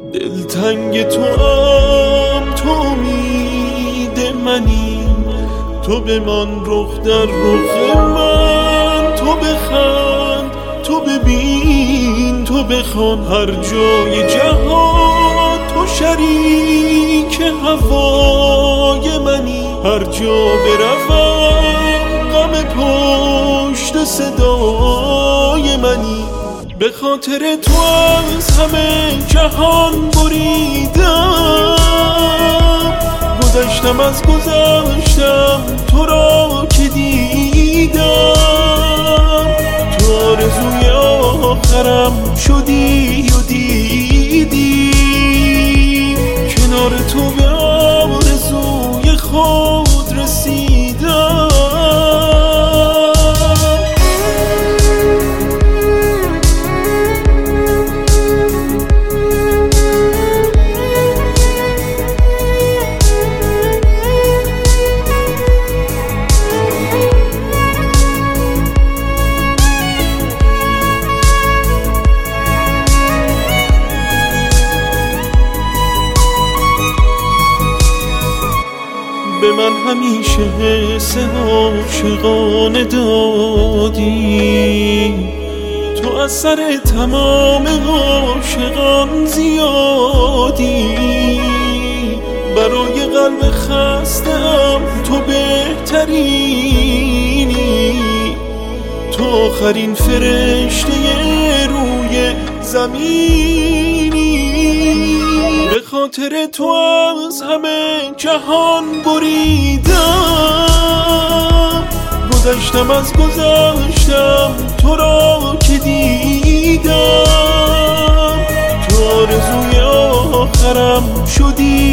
دلتنگ تو هم، تو امید منی، تو بمان رخ در رخ من، تو بخند، تو ببین، تو بخوان، هر جای جهان تو شریک هوای منی. هر جا بروم غم پشت صدای منی. به خاطر تو از همه جهان بریدم، گذشتم از گذشتم تو را که دیدم. تو آرزوی آخرم شدی و دیدی، کنار تو به آرزوی خود رسیدم. به من همیشه حس عاشقانه دادی، تو از سر تمام عاشقان زیادی. برای قلب خسته‌ام تو بهترینی، تو آخرین فرشته روی زمینی. به خاطر تو از همه جهان بریدم، گذشتم از گذشتم تو را که دیدم. تو آرزوی آخرم شدی